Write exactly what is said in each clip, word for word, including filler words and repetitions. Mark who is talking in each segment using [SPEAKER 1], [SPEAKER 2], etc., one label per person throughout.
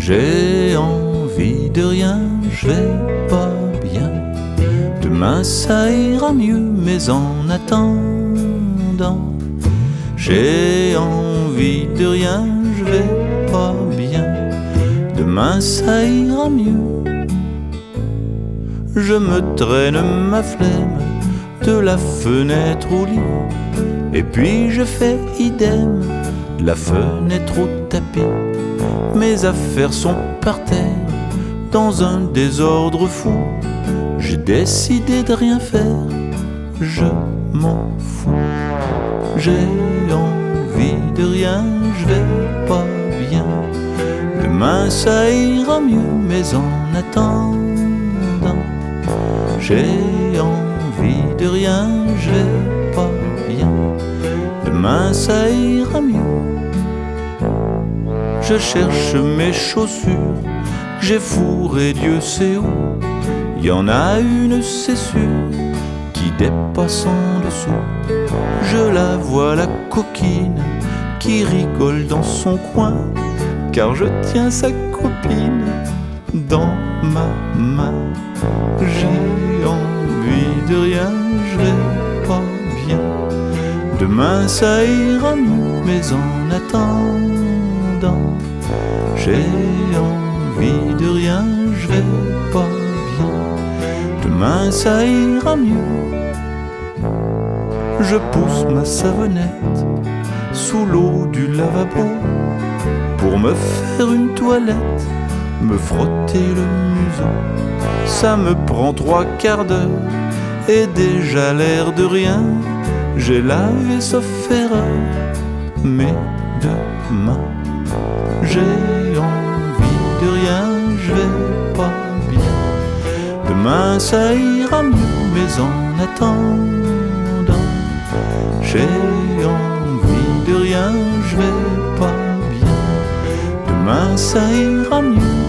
[SPEAKER 1] J'ai envie de rien, je vais pas bien. Demain ça ira mieux, mais en attendant, j'ai envie de rien, je vais pas bien. Demain ça ira mieux. Je me traîne ma flemme de la fenêtre au lit, et puis je fais idem, de la fenêtre au tapis. Mes affaires sont par terre, dans un désordre fou. J'ai décidé de rien faire, je m'en fous. J'ai envie de rien, je vais pas bien. Demain ça ira mieux, mais en attendant, j'ai envie de rien, je vais pas bien. Demain ça ira mieux. Je cherche mes chaussures, que j'ai fourrées Dieu sait où. Y en a une, c'est sûr, qui dépasse en dessous. Je la vois, la coquine, qui rigole dans son coin, car je tiens sa copine dans ma main. J'ai envie de rien, je vais pas bien. Demain ça ira mieux, mais en attendant, j'ai envie de rien, je vais pas bien. Demain ça ira mieux. Je pousse ma savonnette sous l'eau du lavabo pour me faire une toilette, me frotter le museau. Ça me prend trois quarts d'heure et déjà l'air de rien. J'ai lavé sauf erreur, mais demain j'ai envie de rien, je vais pas bien. Demain ça ira mieux, mais en attendant, j'ai envie de rien, je vais pas bien. Demain ça ira mieux.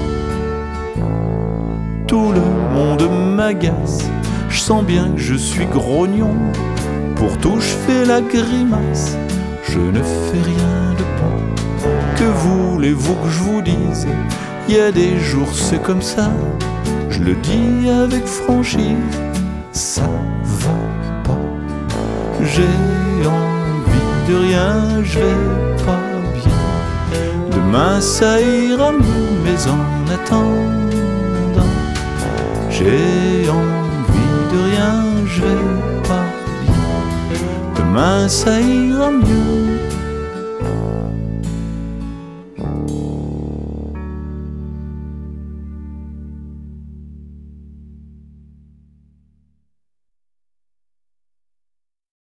[SPEAKER 1] Tout le monde m'agace, je sens bien que je suis grognon. Pour tout je fais la grimace, je ne fais rien de bon. Que voulez-vous que je vous dise? Il y a des jours c'est comme ça, je le dis avec franchise, ça va pas. J'ai envie de rien, je vais pas bien. Demain ça ira mieux, mais en attendant, j'ai envie de rien, je vais pas bien. Demain ça ira mieux.